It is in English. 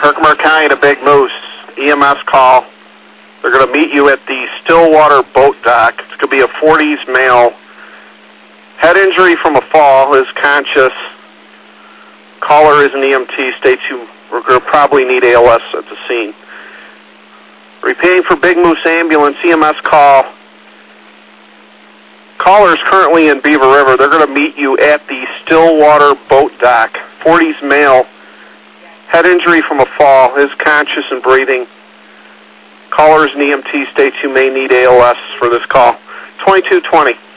Herkimer County to Big Moose, EMS call. They're going to meet you at the Stillwater boat dock. It's going to be a 40s male. Head injury from a fall, is conscious. Caller is an EMT, states we're going to probably need ALS at the scene. Repeating for Big Moose Ambulance, EMS call. Caller is currently in Beaver River. They're going to meet you at the Stillwater boat dock. 40s male. Head injury from a fall, is conscious and breathing. Caller is an EMT, states you may need ALS for this call. 2220.